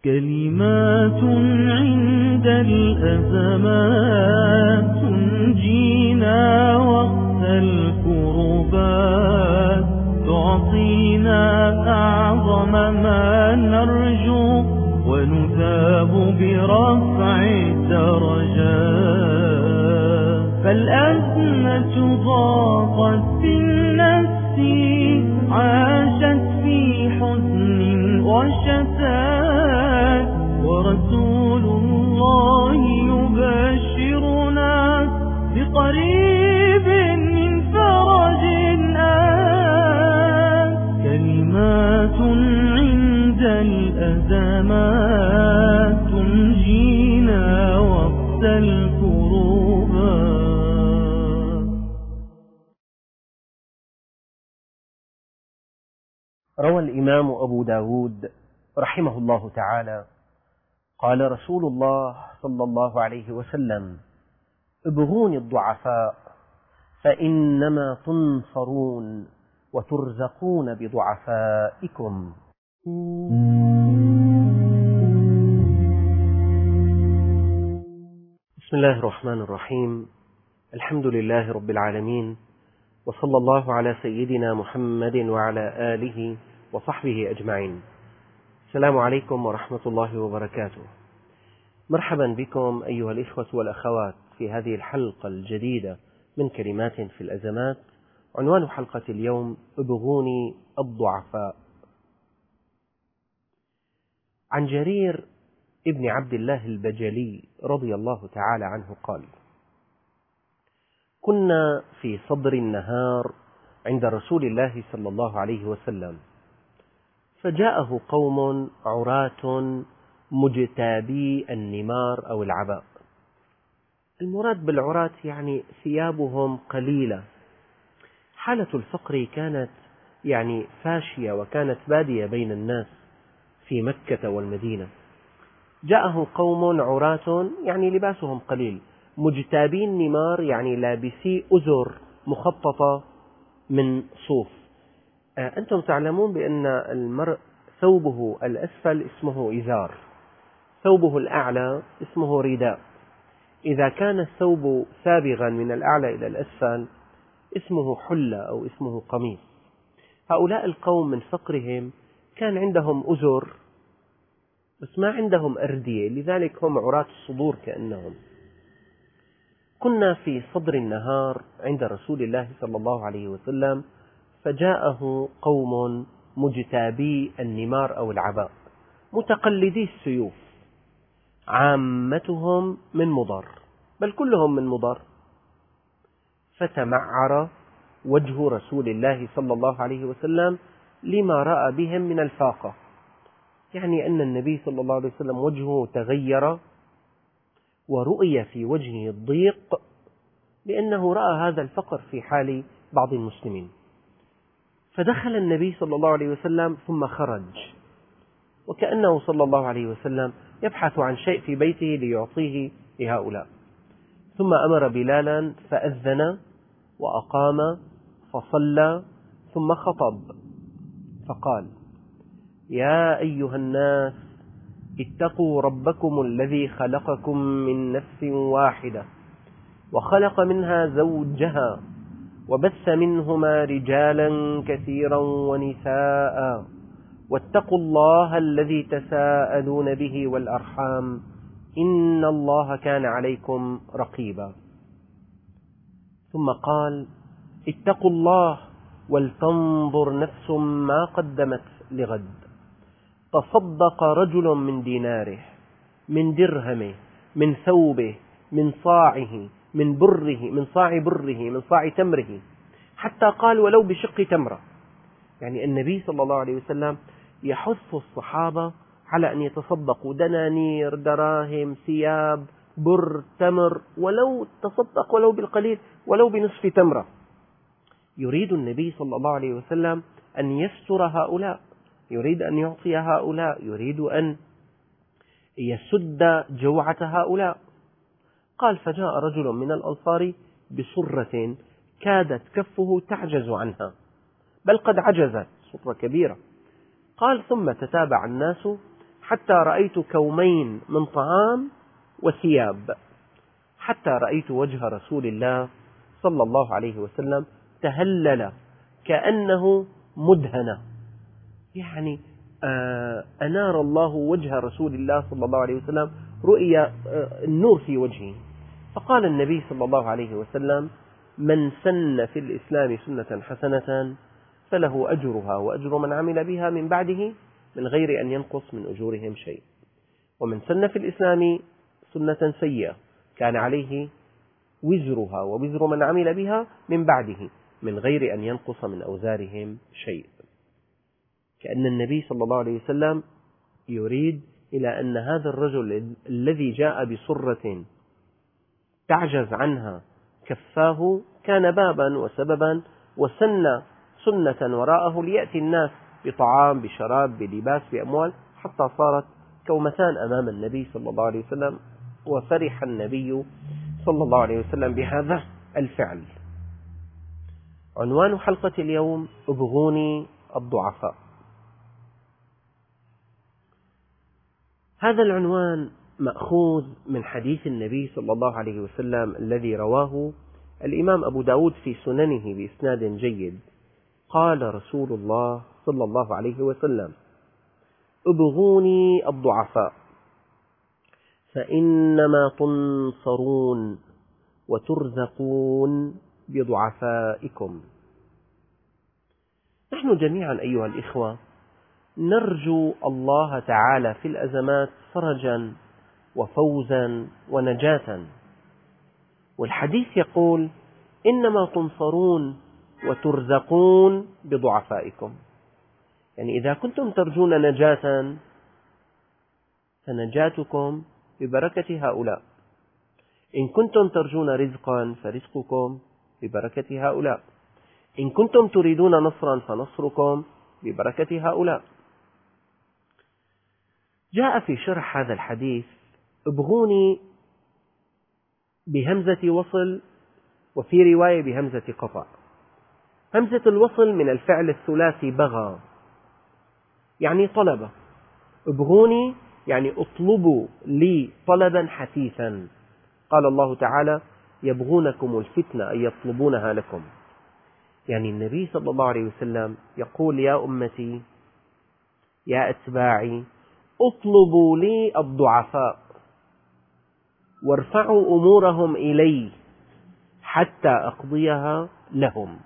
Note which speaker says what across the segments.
Speaker 1: كلمات عند الأزمات تنجينا وقت الكربات، تعطينا أعظم ما نرجو ونثاب برفع الدرجات. فالأزمة ضاقت في النفس، عاشت في حزن وشتات، ورسول الله يبشرنا بقريب من فرج آت. كلمات عند الأزمات تنجينا وقت الكروبات.
Speaker 2: روى الإمام أبو داود رحمه الله تعالى قال رسول الله صلى الله عليه وسلم: ابغوني الضعفاء فإنما تنصرون وترزقون بضعفائكم. بسم الله الرحمن الرحيم. الحمد لله رب العالمين، وصلى الله على سيدنا محمد وعلى آله وصحبه أجمعين. السلام عليكم ورحمة الله وبركاته. مرحبا بكم أيها الإخوة والأخوات في هذه الحلقة الجديدة من كلمات في الأزمات. عنوان حلقة اليوم: ابغوني الضعفاء. عن جرير ابن عبد الله البجلي رضي الله تعالى عنه قال: كنا في صدر النهار عند رسول الله صلى الله عليه وسلم، فجاءه قوم عراة مجتابي النمار أو العباء. المراد بالعراة يعني ثيابهم قليلة، حالة الفقر كانت فاشية وكانت بادية بين الناس في مكة والمدينة. جاءه قوم عراة يعني لباسهم قليل، مجتابي النمار يعني لابسي أزر مخططة من صوف. أنتم تعلمون بأن المرء ثوبه الأسفل اسمه إزار، ثوبه الأعلى اسمه رداء. إذا كان الثوب سابغا من الأعلى إلى الأسفل اسمه حلة أو اسمه قميص. هؤلاء القوم من فقرهم كان عندهم أزر بس ما عندهم أردية، لذلك هم عراة الصدور كأنهم. كنا في صدر النهار عند رسول الله صلى الله عليه وسلم، فجاءه قوم مجتابي النمار أو العباء متقلدي السيوف، عامتهم من مضر، بل كلهم من مضر. فتمعر وجه رسول الله صلى الله عليه وسلم لما رأى بهم من الفاقة، يعني أن النبي صلى الله عليه وسلم وجهه تغير ورؤي في وجهه الضيق لأنه رأى هذا الفقر في حال بعض المسلمين. فدخل النبي صلى الله عليه وسلم ثم خرج، وكأنه صلى الله عليه وسلم يبحث عن شيء في بيته ليعطيه لهؤلاء. ثم أمر بلالا فأذن وأقام فصلى ثم خطب فقال: يا أيها الناس اتقوا ربكم الذي خلقكم من نفس واحدة وخلق منها زوجها وبث منهما رجالا كثيرا ونساء واتقوا الله الذي تساءلون به والأرحام إن الله كان عليكم رقيبا. ثم قال: اتقوا الله ولتنظر نفس ما قدمت لغد. تصدق رجل من ديناره، من درهمه، من ثوبه، من صاعه، من بره، من صاع بره، من صاع تمره، حتى قال ولو بشق تمرة. يعني النبي صلى الله عليه وسلم يحث الصحابة على أن يتصدقوا دنانير، دراهم، ثياب، بر، تمر، ولو تصدق ولو بالقليل، ولو بنصف تمرة. يريد النبي صلى الله عليه وسلم أن يستر هؤلاء، يريد أن يعطي هؤلاء، يريد أن يسد جوعة هؤلاء. قال: فجاء رجل من الأنصار بصرة كادت كفه تعجز عنها، بل قد عجزت، صرة كبيرة. قال: ثم تتابع الناس حتى رأيت كومين من طعام وثياب، حتى رأيت وجه رسول الله صلى الله عليه وسلم تهلل كأنه مدهن، يعني أنار الله وجه رسول الله صلى الله عليه وسلم، رؤي النور في وجهه. فقال النبي صلى الله عليه وسلم: من سن في الإسلام سنة حسنة فله أجرها وأجر من عمل بها من بعده من غير أن ينقص من أجورهم شيء، ومن سن في الإسلام سنة سيئة كان عليه وزرها ووزر من عمل بها من بعده من غير أن ينقص من أوزارهم شيء. كأن النبي صلى الله عليه وسلم يريد إلى أن هذا الرجل الذي جاء بصرة تعجز عنها كفاه كان بابا وسببا وسن سنة وراءه ليأتي الناس بطعام بشراب بلباس بأموال، حتى صارت كومتان أمام النبي صلى الله عليه وسلم، وفرح النبي صلى الله عليه وسلم بهذا الفعل. عنوان حلقة اليوم: ابغوني الضعفاء. هذا العنوان مأخوذ من حديث النبي صلى الله عليه وسلم الذي رواه الإمام أبو داود في سننه بإسناد جيد. قال رسول الله صلى الله عليه وسلم: ابغوني الضعفاء فإنما تنصرون وترزقون بضعفائكم. نحن جميعا أيها الإخوة نرجو الله تعالى في الأزمات فرجا وفوزا ونجاة، والحديث يقول: إنما تنصرون وترزقون بضعفائكم. يعني إذا كنتم ترجون نجاة فنجاتكم ببركة هؤلاء، إن كنتم ترجون رزقا فرزقكم ببركة هؤلاء، إن كنتم تريدون نصرا فنصركم ببركة هؤلاء. جاء في شرح هذا الحديث: ابغوني بهمزة وصل، وفي رواية بهمزة قطع. همزة الوصل من الفعل الثلاثي بغى، يعني طلب. ابغوني يعني اطلبوا لي طلبا حثيثا. قال الله تعالى: يبغونكم الفتنة أي يطلبونها لكم. يعني النبي صلى الله عليه وسلم يقول: يا أمتي يا أتباعي اطلبوا لي الضعفاء وارفعوا أمورهم إلي حتى أقضيها لهم.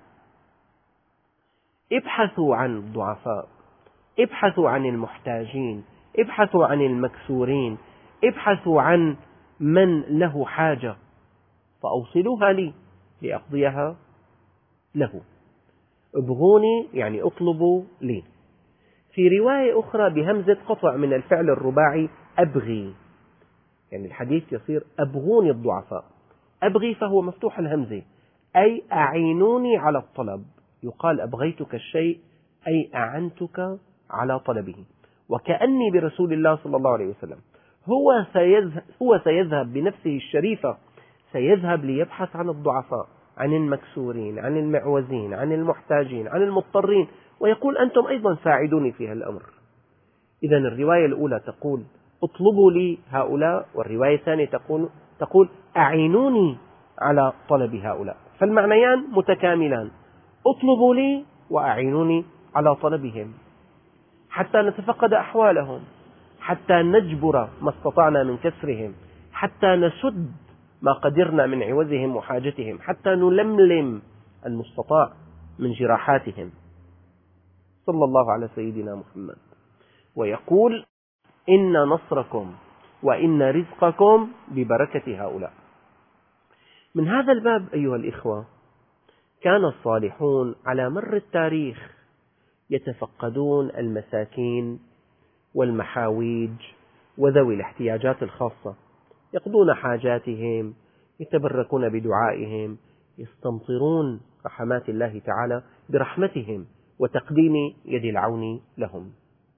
Speaker 2: ابحثوا عن الضعفاء، ابحثوا عن المحتاجين، ابحثوا عن المكسورين، ابحثوا عن من له حاجة فأوصلوها لي لأقضيها له. ابغوني يعني اطلبوا لي. في رواية أخرى بهمزة قطع من الفعل الرباعي أبغي، يعني الحديث يصير: أبغوني الضعفاء. أبغي فهو مفتوح الهمزة، أي أعينوني على الطلب. يقال: أبغيتك الشيء أي أعنتك على طلبه. وكأني برسول الله صلى الله عليه وسلم هو سيذهب بنفسه الشريفة، سيذهب ليبحث عن الضعفاء، عن المكسورين، عن المعوزين، عن المحتاجين، عن المضطرين، ويقول: أنتم أيضا ساعدوني في هذا الأمر. إذا الرواية الأولى تقول: اطلبوا لي هؤلاء، والرواية الثانية تقول: أعينوني على طلب هؤلاء. فالمعنيان متكاملان: اطلبوا لي وأعينوني على طلبهم حتى نتفقد أحوالهم، حتى نجبر ما استطعنا من كسرهم، حتى نسد ما قدرنا من عوزهم وحاجتهم، حتى نلملم المستطاع من جراحاتهم. صلى الله على سيدنا محمد. ويقول: إن نصركم وإن رزقكم ببركة هؤلاء. من هذا الباب أيها الإخوة كان الصالحون على مر التاريخ يتفقدون المساكين والمحاويج وذوي الاحتياجات الخاصة، يقضون حاجاتهم، يتبركون بدعائهم، يستمطرون رحمات الله تعالى برحمتهم وتقديم يد العون لهم.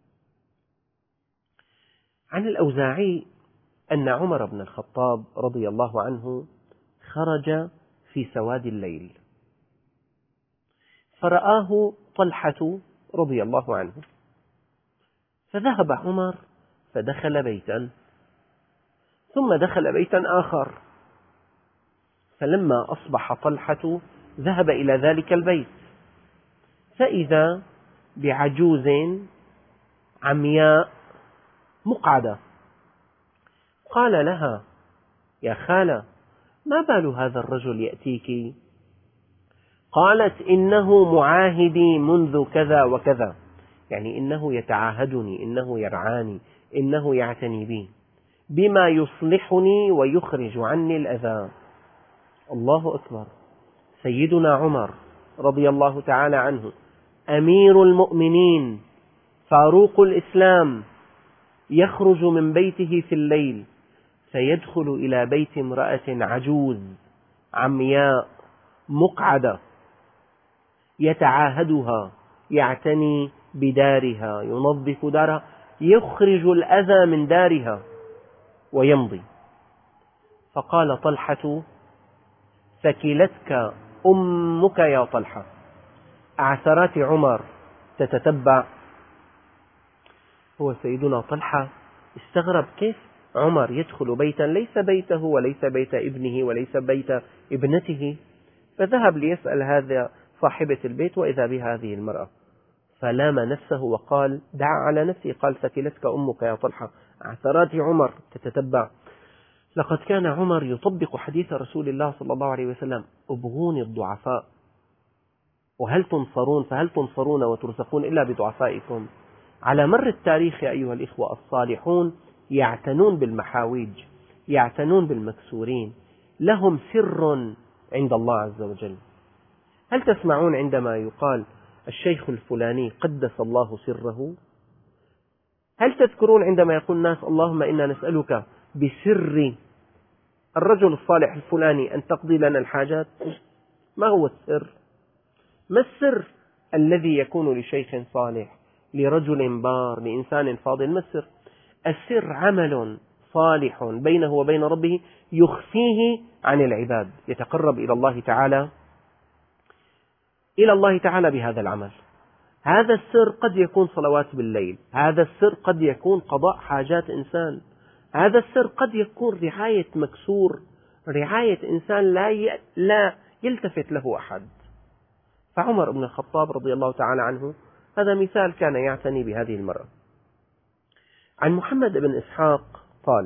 Speaker 2: عن الأوزاعي أن عمر بن الخطاب رضي الله عنه خرج في سواد الليل فرآه طلحة رضي الله عنه، فذهب عمر فدخل بيتا، ثم دخل بيتا آخر، فلما أصبح طلحة ذهب إلى ذلك البيت، فإذا بعجوز عمياء مقعدة، قال لها: يا خالة، ما بال هذا الرجل يأتيك؟ قالت: إنه معاهدي منذ كذا وكذا، يعني إنه يتعاهدني، إنه يرعاني، إنه يعتني بي بما يصلحني ويخرج عني الأذى. الله أكبر. سيدنا عمر رضي الله تعالى عنه، أمير المؤمنين، فاروق الإسلام، يخرج من بيته في الليل فيدخل إلى بيت امرأة عجوز عمياء مقعدة، يتعاهدها، يعتني بدارها، ينظف دارها، يخرج الأذى من دارها ويمضي. فقال طلحة: ثكلتك أمك يا طلحة. عثرات عمر تتتبع. هو سيدنا طلحة استغرب كيف عمر يدخل بيتا ليس بيته وليس بيت ابنه وليس بيت ابنته، فذهب ليسأل هذا صاحبة البيت وإذا بها هذه المرأة، فلام نفسه وقال: دعا على نفسه، قال: ثكلتك أمك يا طلحة. عثرات عمر تتتبع. لقد كان عمر يطبق حديث رسول الله صلى الله عليه وسلم: ابغوني الضعفاء وهل تنصرون، فهل تنصرون وترزقون إلا بضعفائكم. على مر التاريخ أيها الإخوة، الصالحون يعتنون بالمحاويج، يعتنون بالمكسورين، لهم سر عند الله عز وجل. هل تسمعون عندما يقال الشيخ الفلاني قدس الله سره؟ هل تذكرون عندما يقول الناس: اللهم إنا نسألك بسر الرجل الصالح الفلاني أن تقضي لنا الحاجات؟ ما هو السر؟ ما السر الذي يكون لشيخ صالح، لرجل بار، لإنسان فاضل؟ ما السر؟ السر عمل صالح بينه وبين ربه يخفيه عن العباد، يتقرب إلى الله تعالى بهذا العمل. هذا السر قد يكون صلوات بالليل، هذا السر قد يكون قضاء حاجات إنسان، هذا السر قد يكون رعاية مكسور، رعاية إنسان لا يلتفت له أحد. فعمر بن الخطاب رضي الله تعالى عنه هذا مثال، كان يعتني بهذه المرأة. عن محمد بن إسحاق قال: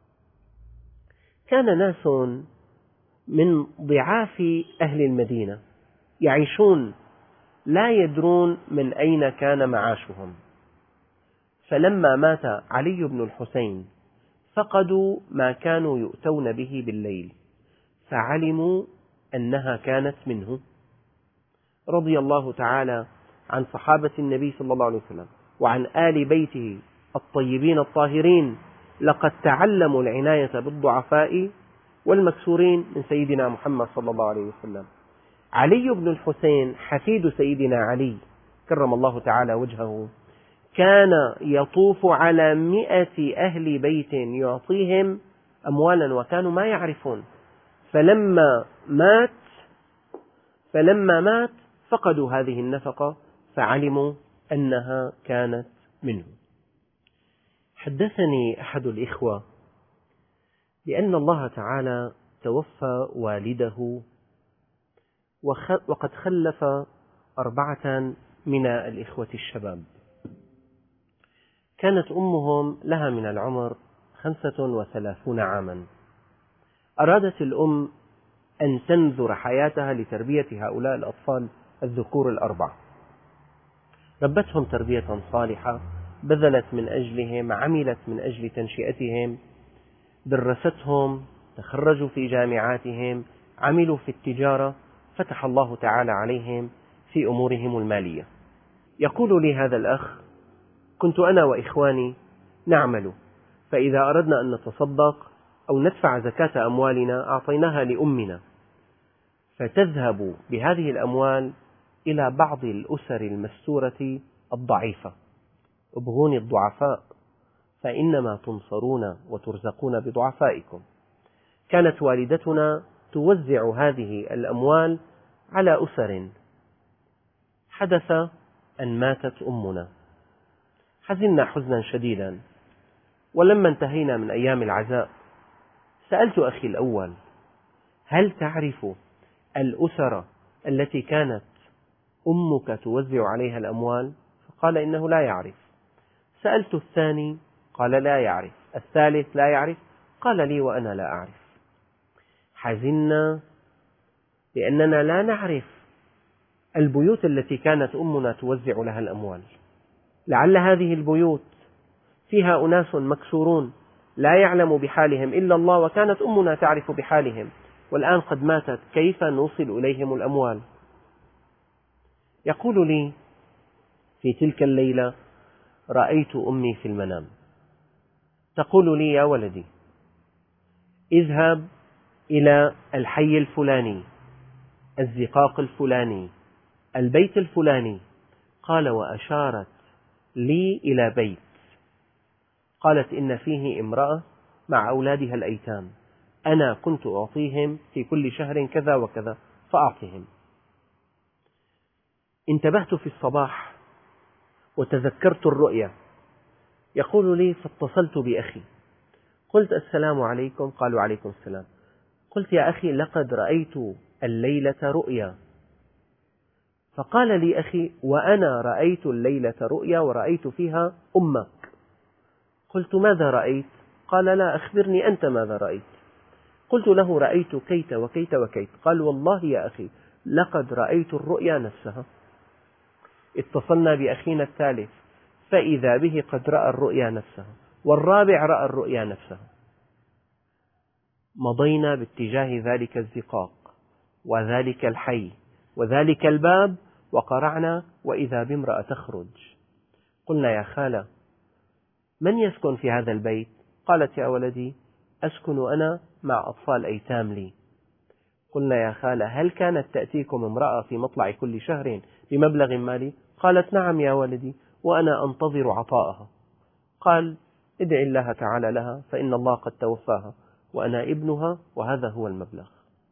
Speaker 2: كان ناس من ضعاف أهل المدينة يعيشون لا يدرون من أين كان معاشهم، فلما مات علي بن الحسين فقدوا ما كانوا يؤتون به بالليل، فعلموا أنها كانت منه. رضي الله تعالى عن صحابة النبي صلى الله عليه وسلم وعن آل بيته الطيبين الطاهرين، لقد تعلموا العناية بالضعفاء والمكسورين من سيدنا محمد صلى الله عليه وسلم. علي بن الحسين حفيد سيدنا علي كرم الله تعالى وجهه، كان يطوف على 100 أهل بيت يعطيهم أموالا وكانوا ما يعرفون، فلما مات فقدوا هذه النفقة فعلموا أنها كانت منه. حدثني أحد الإخوة بأن الله تعالى توفى والده وقد خلف 4 من الإخوة الشباب، كانت أمهم لها من العمر 35 عاما. أرادت الأم أن تنذر حياتها لتربية هؤلاء الأطفال الذكور 4، ربتهم تربية صالحة، بذلت من أجلهم، عملت من أجل تنشئتهم، درستهم، تخرجوا في جامعاتهم، عملوا في التجارة، فتح الله تعالى عليهم في أمورهم المالية. يقول لي هذا الأخ: كنت أنا وإخواني نعمل، فإذا أردنا أن نتصدق أو ندفع زكاة أموالنا أعطيناها لأمنا، فتذهب بهذه الأموال إلى بعض الأسر المستورة الضعيفة. ابغوني الضعفاء فإنما تنصرون وترزقون بضعفائكم. كانت والدتنا توزع هذه الأموال على أسر. حدث أن ماتت أمنا، حزنا حزنا شديدا، ولما انتهينا من أيام العزاء سألت أخي الأول: هل تعرف الأسر التي كانت أمك توزع عليها الأموال؟ فقال إنه لا يعرف. سألت الثاني قال لا يعرف. الثالث لا يعرف. قال لي وأنا لا أعرف. حزنا لأننا لا نعرف البيوت التي كانت أمنا توزع لها الأموال. لعل هذه البيوت فيها أناس مكسورون لا يعلم بحالهم إلا الله، وكانت أمنا تعرف بحالهم، والآن قد ماتت، كيف نوصل إليهم الأموال؟ يقول لي: في تلك الليلة رأيت أمي في المنام تقول لي: يا ولدي، اذهب إلى الحي الفلاني، الزقاق الفلاني، البيت الفلاني. قال: وأشارت لي إلى بيت، قالت: إن فيه امرأة مع أولادها الأيتام، أنا كنت أعطيهم في كل شهر كذا وكذا، فأعطهم. انتبهت في الصباح وتذكرت الرؤيا. يقول لي: فاتصلت بأخي قلت: السلام عليكم. قالوا: عليكم السلام. قلت: يا أخي، لقد رأيت الليلة رؤيا. فقال لي أخي: وأنا رأيت الليلة رؤيا ورأيت فيها أمك. قلت: ماذا رأيت؟ قال: لا، أخبرني أنت ماذا رأيت. قلت له: رأيت كيت وكيت وكيت. قال: والله يا أخي لقد رأيت الرؤيا نفسها. اتصلنا بأخينا الثالث فإذا به قد رأى الرؤيا نفسها، والرابع رأى الرؤيا نفسها. مضينا باتجاه ذلك الزقاق وذلك الحي وذلك الباب وقرعنا، وإذا بامرأة تخرج. قلنا: يا خالة، من يسكن في هذا البيت؟ قالت: يا ولدي، أسكن أنا مع أطفال أيتام لي. قلنا: يا خالة، هل كانت تأتيكم امرأة في مطلع كل شهر بمبلغ مالي؟ قالت: نعم يا ولدي، وأنا أنتظر عطاءها. قال: ادع الله تعالى لها فإن الله قد توفاها، وأنا ابنها، وهذا هو المبلغ.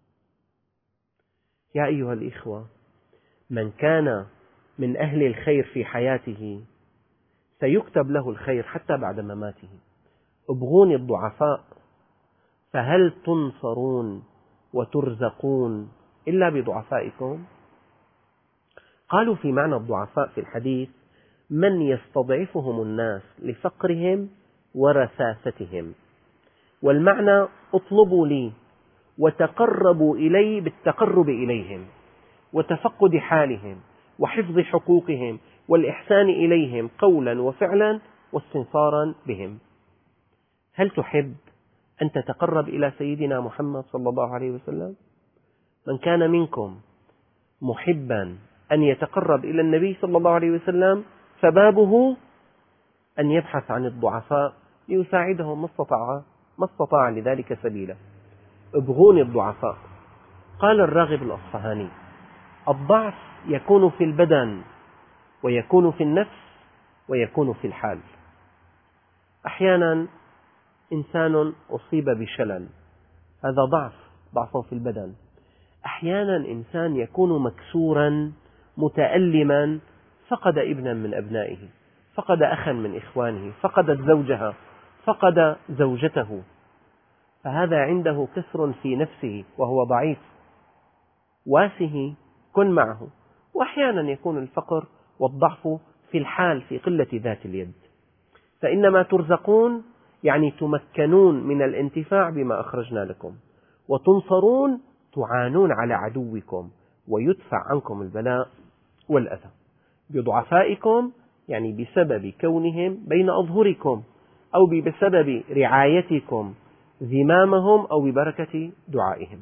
Speaker 2: يا أيها الإخوة، من كان من أهل الخير في حياته سيكتب له الخير حتى بعد مماته. ابغوني الضعفاء، فهل تنصرون وترزقون إلا بضعفائكم؟ قالوا في معنى الضعفاء في الحديث: من يستضعفهم الناس لفقرهم ورثاستهم. والمعنى: اطلبوا لي وتقربوا إلي بالتقرب إليهم وتفقد حالهم وحفظ حقوقهم والإحسان إليهم قولا وفعلا واستنصارا بهم. هل تحب أن تتقرب إلى سيدنا محمد صلى الله عليه وسلم؟ من كان منكم محبا أن يتقرب إلى النبي صلى الله عليه وسلم فبابه أن يبحث عن الضعفاء ليساعدهم ما استطاع لذلك سبيلا. ابغوني الضعفاء. قال الراغب الأصفهاني: الضعف يكون في البدن ويكون في النفس ويكون في الحال. أحيانا إنسان أصيب بشلل، هذا ضعف في البدن. أحيانا إنسان يكون مكسورا متألما، فقد ابنا من أبنائه، فقد أخا من إخوانه، فقدت زوجها، فقد زوجته، فهذا عنده كسر في نفسه وهو ضعيف. واسه، كن معه. وأحيانا يكون الفقر والضعف في الحال، في قلة ذات اليد. فإنما ترزقون يعني تمكنون من الانتفاع بما أخرجنا لكم، وتنصرون تعانون على عدوكم ويدفع عنكم البلاء والأذى. بضعفائكم يعني بسبب كونهم بين أظهركم، أو بسبب رعايتكم ذمامهم، أو ببركة دعائهم.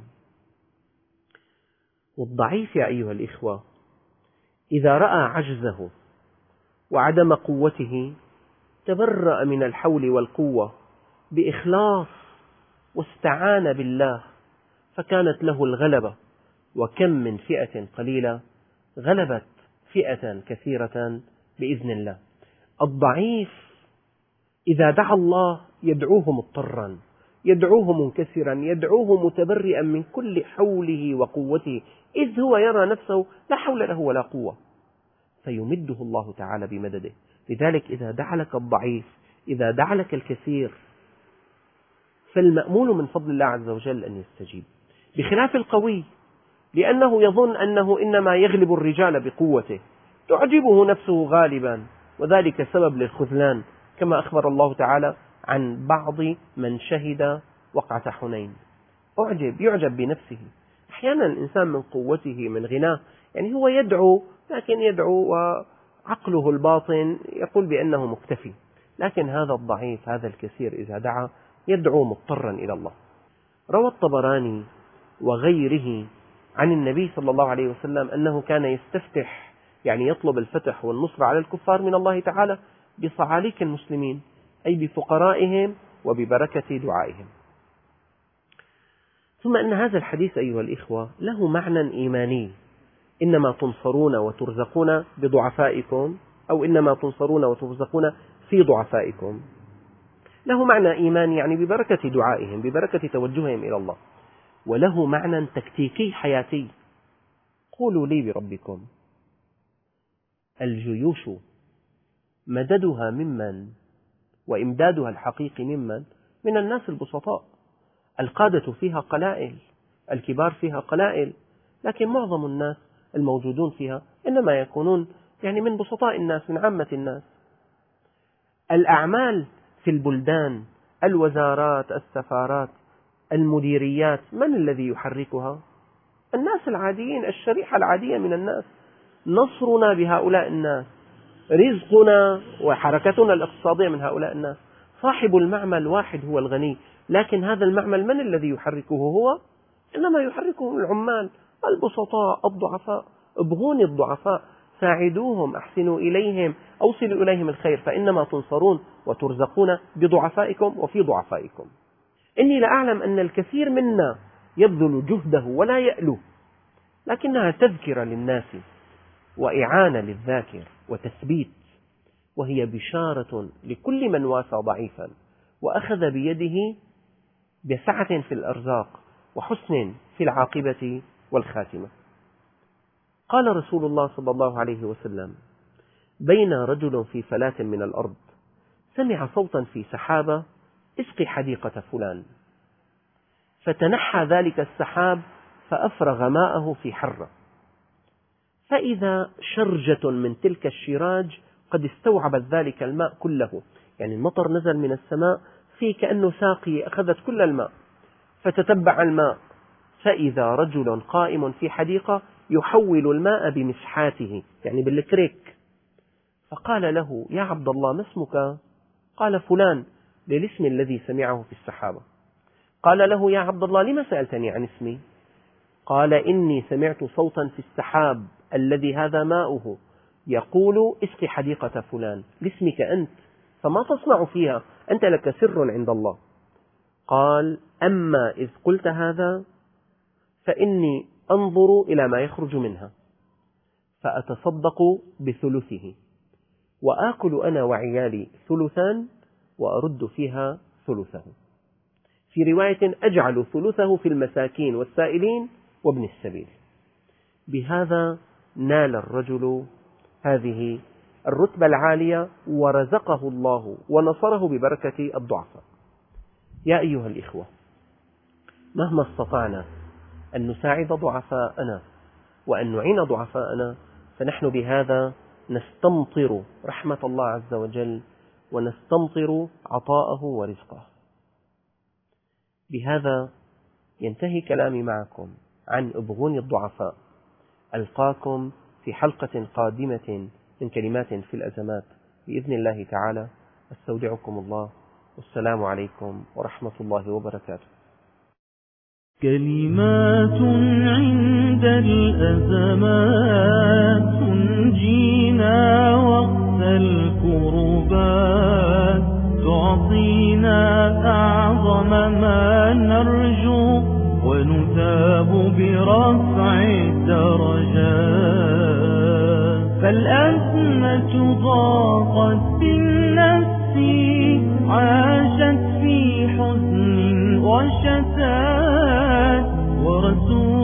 Speaker 2: والضعيف يا أيها الإخوة إذا رأى عجزه وعدم قوته تبرأ من الحول والقوة بإخلاص واستعان بالله، فكانت له الغلبة. وكم من فئة قليلة غلبت فئة كثيرة بإذن الله. الضعيف إذا دعا الله يدعوه مضطرا، يدعوه منكسرا، يدعوه متبرئا من كل حوله وقوته، إذ هو يرى نفسه لا حول له ولا قوة، فيمده الله تعالى بمدده. لذلك إذا دعا لك الضعيف، إذا دعا لك الكثير، فالمأمول من فضل الله عز وجل أن يستجيب، بخلاف القوي، لأنه يظن أنه إنما يغلب الرجال بقوته، تعجبه نفسه غالبا، وذلك سبب للخذلان، كما أخبر الله تعالى عن بعض من شهد وقعة حنين. يعجب بنفسه. أحيانا الإنسان من قوته من غناه، يعني هو يدعو، لكن يدعو وعقله الباطن يقول بأنه مكتفي، لكن هذا الضعيف هذا الكثير إذا دعا يدعو مضطرا إلى الله. روى الطبراني وغيره عن النبي صلى الله عليه وسلم أنه كان يستفتح، يعني يطلب الفتح والنصر على الكفار من الله تعالى بصعاليك المسلمين، أي بفقرائهم وببركة دعائهم. ثم أن هذا الحديث أيها الإخوة له معنى إيماني، إنما تنصرون وترزقون بضعفائكم، أو إنما تنصرون وترزقون في ضعفائكم، له معنى إيماني يعني ببركة دعائهم، ببركة توجههم إلى الله، وله معنى تكتيكي حياتي. قولوا لي بربكم. الجيوش مددها ممن وإمدادها الحقيقي من الناس البسطاء. القادة فيها قلائل، الكبار فيها قلائل، لكن معظم الناس الموجودون فيها إنما يكونون يعني من بسطاء الناس، من عامة الناس. الأعمال في البلدان، الوزارات، السفارات، المديريات، من الذي يحركها؟ الناس العاديين، الشريحة العادية من الناس. نصرنا بهؤلاء الناس، رزقنا وحركتنا الاقتصادية من هؤلاء الناس. صاحب المعمل واحد هو الغني، لكن هذا المعمل من الذي يحركه هو؟ إنما يحركه العمال البسطاء الضعفاء. ابغوني الضعفاء، ساعدوهم، أحسنوا إليهم، أوصلوا إليهم الخير، فإنما تنصرون وترزقون بضعفائكم وفي ضعفائكم. إني لأعلم أن الكثير منا يبذل جهده ولا يألو، لكنها تذكرة للناس وإعانة للذاكر وتثبيت، وهي بشارة لكل من واسى ضعيفا وأخذ بيده بسعة في الأرزاق وحسن في العاقبة والخاتمة. قال رسول الله صلى الله عليه وسلم: بين رجل في فلاة من الأرض سمع صوتا في سحابة: اسق حديقة فلان. فتنحى ذلك السحاب فأفرغ ماءه في حرة، فإذا شرجة من تلك الشراج قد استوعبت ذلك الماء كله، يعني المطر نزل من السماء في كأنه ساقي أخذت كل الماء، فتتبع الماء فإذا رجل قائم في حديقة يحول الماء بمسحاته، يعني بالكريك، فقال له: يا عبد الله، ما اسمك؟ قال: فلان، للاسم الذي سمعه في السحابة. قال له: يا عبد الله، لما سألتني عن اسمي؟ قال: إني سمعت صوتا في السحاب الذي هذا ماؤه يقول: اسق حديقة فلان، لاسمك أنت، فما تصنع فيها؟ أنت لك سر عند الله. قال: أما إذ قلت هذا فإني أنظر إلى ما يخرج منها فأتصدق بثلثه، وآكل أنا وعيالي ثلثان وأرد فيها ثلثه. في رواية: أجعل ثلثه في المساكين والسائلين وابن السبيل. بهذا نال الرجل هذه الرتبة العالية، ورزقه الله ونصره ببركة الضعفاء. يا أيها الإخوة، مهما استطعنا أن نساعد ضعفاءنا وأن نعين ضعفاءنا، فنحن بهذا نستمطر رحمة الله عز وجل ونستمطر عطاءه ورزقه. بهذا ينتهي كلامي معكم عن ابغوني الضعفاء. ألقاكم في حلقة قادمة من كلمات في الأزمات بإذن الله تعالى. أستودعكم الله، والسلام عليكم ورحمة الله وبركاته.
Speaker 1: كلمات عند الأزمات تنجينا وقت الكربات، تعطينا أعظم ما نرجو ونثاب برفع الدرجات. فالأزمة ضاقت بالنفس، عاشت في حزن وشتات، ورسول